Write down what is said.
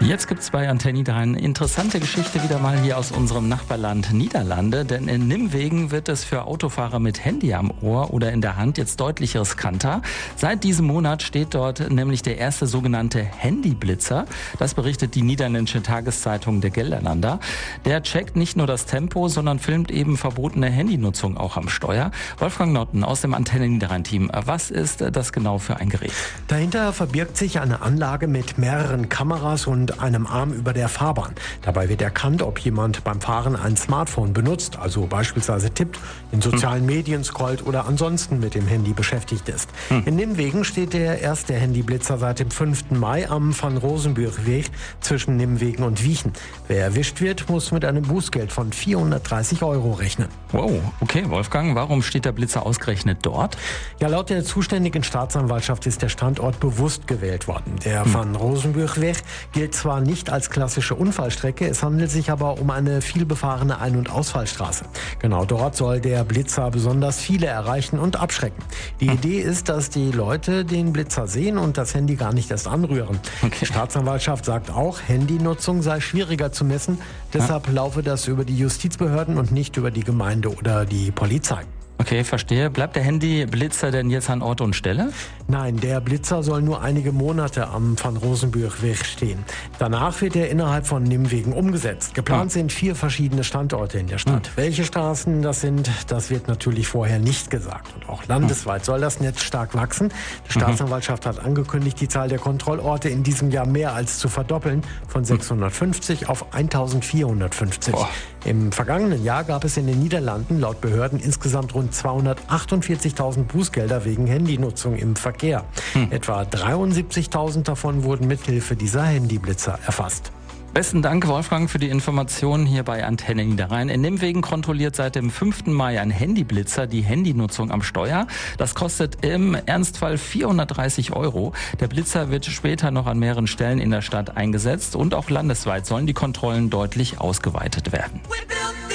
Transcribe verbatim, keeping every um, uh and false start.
Jetzt gibt es bei Antenne Niederrhein eine interessante Geschichte wieder mal hier aus unserem Nachbarland Niederlande. Denn in Nimwegen wird es für Autofahrer mit Handy am Ohr oder in der Hand jetzt deutlich riskanter. Seit diesem Monat steht dort nämlich der erste sogenannte Handyblitzer. Das berichtet die niederländische Tageszeitung De Gelderlander. Der checkt nicht nur das Tempo, sondern filmt eben verbotene Handynutzung auch am Steuer. Wolfgang Notten aus dem Antenne Niederrhein-Team. Was ist das genau für ein Gerät? Dahinter verbirgt sich eine Anlage mit mehreren Kameras und einem Arm über der Fahrbahn. Dabei wird erkannt, ob jemand beim Fahren ein Smartphone benutzt, also beispielsweise tippt, in sozialen hm. Medien scrollt oder ansonsten mit dem Handy beschäftigt ist. Hm. In Nimwegen steht der erste Handyblitzer seit dem fünften Mai am Van Rosenburgweg zwischen Nimwegen und Wijchen. Wer erwischt wird, muss mit einem Bußgeld von vierhundertdreißig Euro rechnen. Wow, okay, Wolfgang, warum steht der Blitzer ausgerechnet dort? Ja, laut der zuständigen Staatsanwaltschaft ist der Standort bewusst gewählt worden. Der hm. Van Rosenburgweg gilt zwar nicht als klassische Unfallstrecke, es handelt sich aber um eine vielbefahrene Ein- und Ausfallstraße. Genau dort soll der Blitzer besonders viele erreichen und abschrecken. Die hm. Idee ist, dass die Leute den Blitzer sehen und das Handy gar nicht erst anrühren. Okay. Die Staatsanwaltschaft sagt auch, Handynutzung sei schwieriger zu messen, deshalb hm. laufe das über die Justizbehörden und nicht über die Gemeinde oder die Polizei. Okay, verstehe. Bleibt der Handyblitzer denn jetzt an Ort und Stelle? Nein, der Blitzer soll nur einige Monate am Van Rosenburgweg stehen. Danach wird er innerhalb von Nimwegen umgesetzt. Geplant ah. sind vier verschiedene Standorte in der Stadt. Hm. Welche Straßen das sind, das wird natürlich vorher nicht gesagt. Und auch landesweit soll das Netz stark wachsen. Die Staatsanwaltschaft hat angekündigt, die Zahl der Kontrollorte in diesem Jahr mehr als zu verdoppeln, von sechshundertfünfzig auf eintausendvierhundertfünfzig. Boah. Im vergangenen Jahr gab es in den Niederlanden laut Behörden insgesamt rund zweihundertachtundvierzigtausend Bußgelder wegen Handynutzung im Verkehr. Hm. Etwa dreiundsiebzigtausend davon wurden mithilfe dieser Handyblitzer erfasst. Besten Dank, Wolfgang, für die Informationen hier bei Antenne Niederrhein. In Nimwegen kontrolliert seit dem fünften Mai ein Handyblitzer die Handynutzung am Steuer. Das kostet im Ernstfall vierhundertdreißig Euro. Der Blitzer wird später noch an mehreren Stellen in der Stadt eingesetzt und auch landesweit sollen die Kontrollen deutlich ausgeweitet werden.